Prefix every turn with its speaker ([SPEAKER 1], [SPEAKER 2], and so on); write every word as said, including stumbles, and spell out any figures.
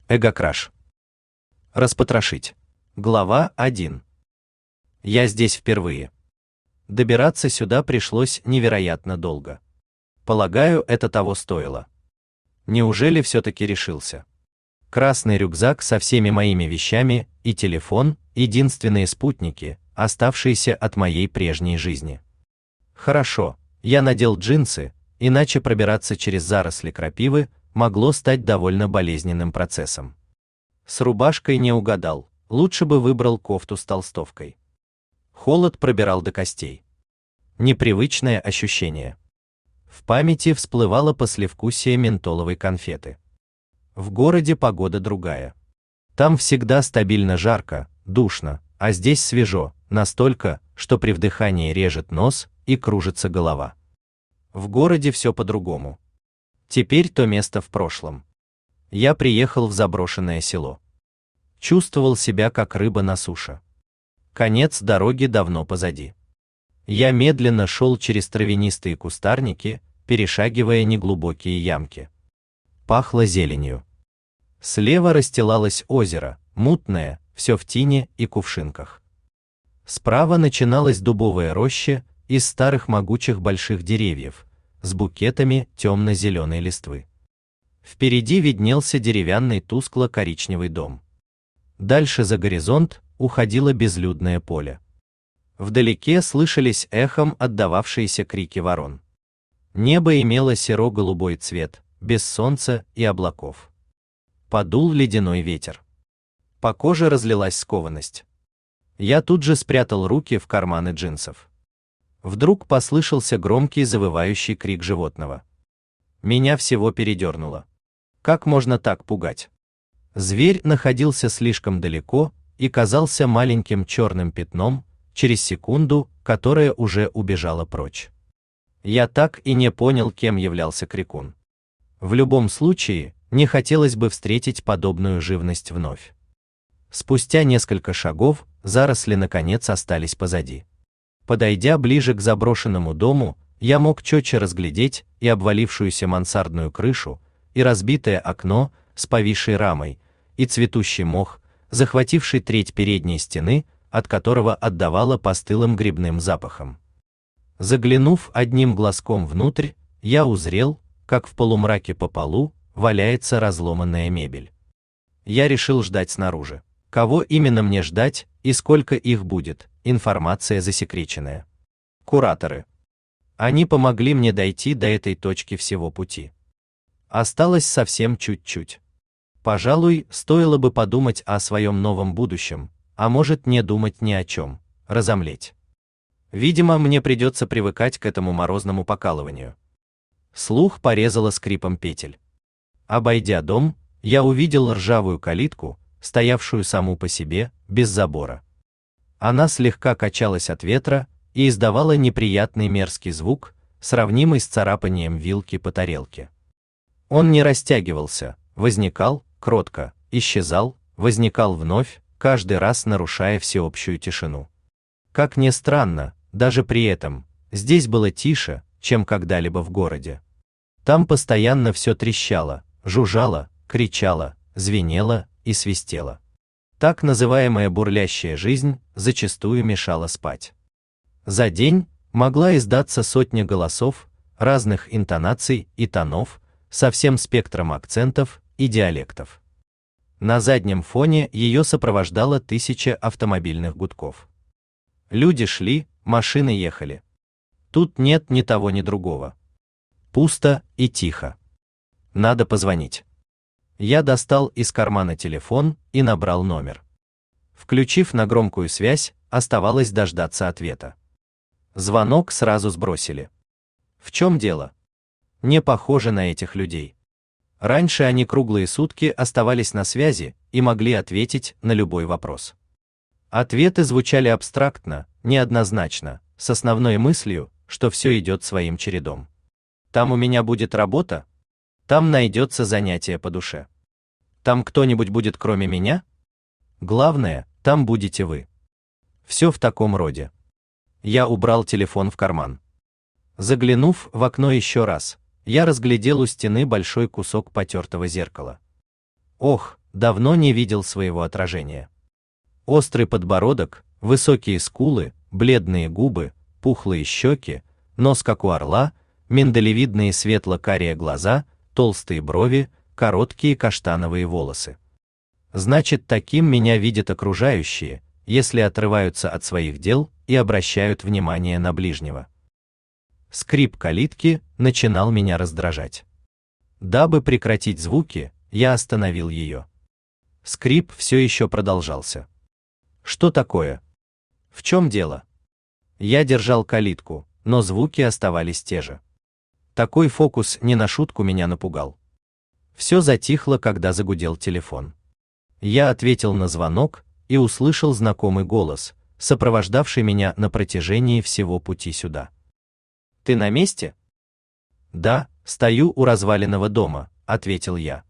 [SPEAKER 1] Эгокраш. Распотрошить. Глава один. Я здесь впервые. Добираться сюда пришлось невероятно долго. Полагаю, это того стоило. Неужели все-таки решился? Красный рюкзак со всеми моими вещами и телефон — единственные спутники, оставшиеся от моей прежней жизни. Хорошо, я надел джинсы, иначе пробираться через заросли крапивы могло стать довольно болезненным процессом. С рубашкой не угадал, лучше бы выбрал кофту с толстовкой. Холод пробирал до костей. Непривычное ощущение. В памяти всплывало послевкусие ментоловой конфеты. В городе погода другая. Там всегда стабильно жарко, душно, а здесь свежо, настолько, что при вдыхании режет нос и кружится голова. В городе все по-другому. Теперь то место в прошлом. Я приехал в заброшенное село. Чувствовал себя как рыба на суше. Конец дороги давно позади. Я медленно шел через травянистые кустарники, перешагивая неглубокие ямки. Пахло зеленью. Слева расстилалось озеро, мутное, все в тине и кувшинках. Справа начиналась дубовая роща из старых могучих больших деревьев, с букетами темно-зеленой листвы. Впереди виднелся деревянный тускло-коричневый дом. Дальше за горизонт уходило безлюдное поле. Вдалеке слышались эхом отдававшиеся крики ворон. Небо имело серо-голубой цвет, без солнца и облаков. Подул ледяной ветер. По коже разлилась скованность. Я тут же спрятал руки в карманы джинсов. Вдруг послышался громкий завывающий крик животного. Меня всего передернуло. Как можно так пугать? Зверь находился слишком далеко и казался маленьким черным пятном, через секунду, которая уже убежала прочь. Я так и не понял, кем являлся крикун. В любом случае, не хотелось бы встретить подобную живность вновь. Спустя несколько шагов заросли наконец остались позади. Подойдя ближе к заброшенному дому, я мог четче разглядеть и обвалившуюся мансардную крышу, и разбитое окно с повисшей рамой, и цветущий мох, захвативший треть передней стены, от которого отдавало постылым грибным запахом. Заглянув одним глазком внутрь, я узрел, как в полумраке по полу валяется разломанная мебель. Я решил ждать снаружи. Кого именно мне ждать и сколько их будет, информация засекреченная. Кураторы. Они помогли мне дойти до этой точки всего пути. Осталось совсем чуть-чуть. Пожалуй, стоило бы подумать о своем новом будущем, а может не думать ни о чем, разомлеть. Видимо, мне придется привыкать к этому морозному покалыванию. Слух порезало скрипом петель. Обойдя дом, я увидел ржавую калитку, стоявшую саму по себе, без забора. Она слегка качалась от ветра и издавала неприятный мерзкий звук, сравнимый с царапанием вилки по тарелке. Он не растягивался, возникал, кротко, исчезал, возникал вновь, каждый раз нарушая всеобщую тишину. Как ни странно, даже при этом, здесь было тише, чем когда-либо в городе. Там постоянно все трещало, жужжало, кричало, звенело и свистело. Так называемая бурлящая жизнь зачастую мешала спать. За день могла издаться сотня голосов, разных интонаций и тонов, со всем спектром акцентов и диалектов. На заднем фоне ее сопровождало тысяча автомобильных гудков. Люди шли, машины ехали. Тут нет ни того, ни другого. Пусто и тихо. Надо позвонить. Я достал из кармана телефон и набрал номер. Включив на громкую связь, оставалось дождаться ответа. Звонок сразу сбросили. В чем дело? Не похоже на этих людей. Раньше они круглые сутки оставались на связи и могли ответить на любой вопрос. Ответы звучали абстрактно, неоднозначно, с основной мыслью, что все идет своим чередом. Там у меня будет работа? Там найдется занятие по душе. Там кто-нибудь будет кроме меня? Главное, там будете вы. Все в таком роде. Я убрал телефон в карман. Заглянув в окно еще раз, я разглядел у стены большой кусок потертого зеркала. Ох, давно не видел своего отражения. Острый подбородок, высокие скулы, бледные губы, пухлые щеки, нос как у орла, миндалевидные светло-карие глаза, толстые брови, короткие каштановые волосы. Значит, таким меня видят окружающие, если отрываются от своих дел и обращают внимание на ближнего. Скрип калитки начинал меня раздражать. Дабы прекратить звуки, я остановил ее. Скрип все еще продолжался. Что такое? В чем дело? Я держал калитку, но звуки оставались те же. Такой фокус не на шутку меня напугал. Все затихло, когда загудел телефон. Я ответил на звонок и услышал знакомый голос, сопровождавший меня на протяжении всего пути сюда. «Ты на месте?» «Да, стою у разваленного дома», — ответил я.